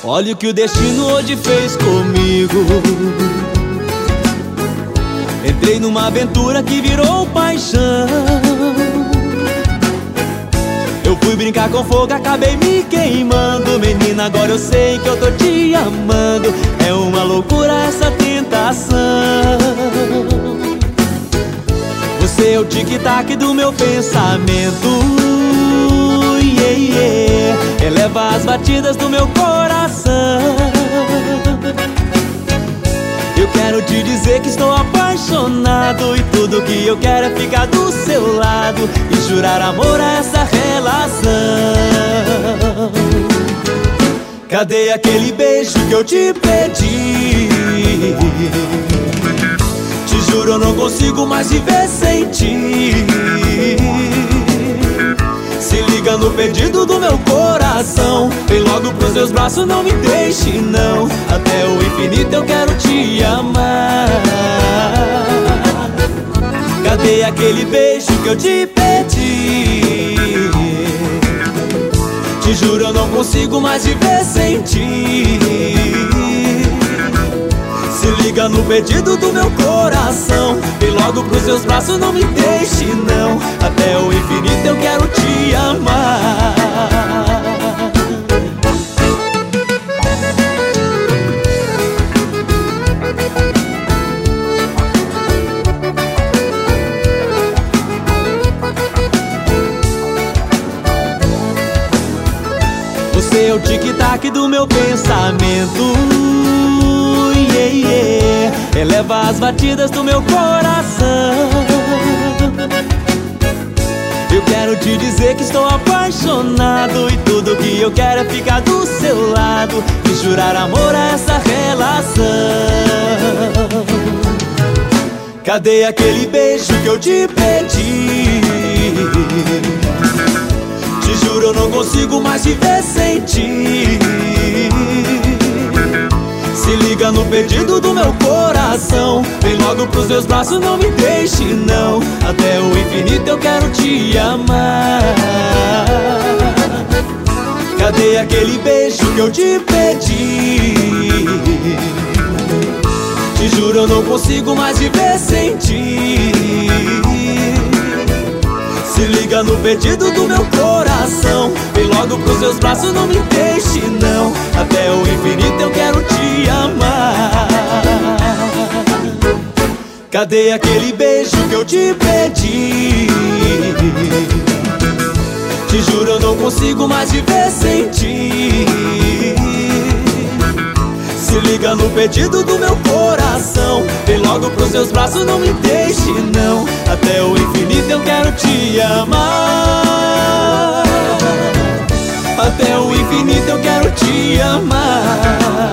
Olha o que o destino hoje fez comigo. Entrei numa aventura que virou paixão. Eu fui brincar com fogo, acabei me queimando. Menina, agora eu sei que eu tô te amando. É uma loucura essa tentação. Você é o tic-tac do meu pensamento. Yeah, yeah. Eleva as batidas do meu coração. Eu quero te dizer que estou apaixonado, e tudo que eu quero é ficar do seu lado e jurar amor a essa relação. Cadê aquele beijo que eu te pedi? Te juro, eu não consigo mais viver sem ti. Se liga no pedido do meu coração. Vem logo pros meus braços, não me deixe não. Até o infinito eu quero te amar. Cadê aquele beijo que eu te pedi? Te juro, eu não consigo mais viver sem ti. Se liga no pedido do meu coração. Vem logo pros seus braços, não me deixe não. Até o infinito eu quero te amar. Você é o tic-tac do meu pensamento. Yeah, yeah. Eleva as batidas do meu coração. Eu quero te dizer que estou apaixonado, e tudo que eu quero é ficar do seu lado e jurar amor a essa relação. Cadê aquele beijo que eu te pedi? Te juro, eu não consigo mais viver sem ti. Se liga no pedido do meu coração. Vem logo pros meus braços, não me deixe não. Até o infinito eu quero te amar. Cadê aquele beijo que eu te pedi? Te juro, eu não consigo mais viver sem ti. Se liga no pedido do meu coração. Vem logo pros seus braços, não me deixe não. Até o infinito eu quero te amar. Cadê aquele beijo que eu te pedi? Te juro, eu não consigo mais viver sem ti. Se liga no pedido do meu coração. Vem logo pros seus braços, não me deixe não. Até o infinito eu quero te amar. Até o infinito eu quero te amar.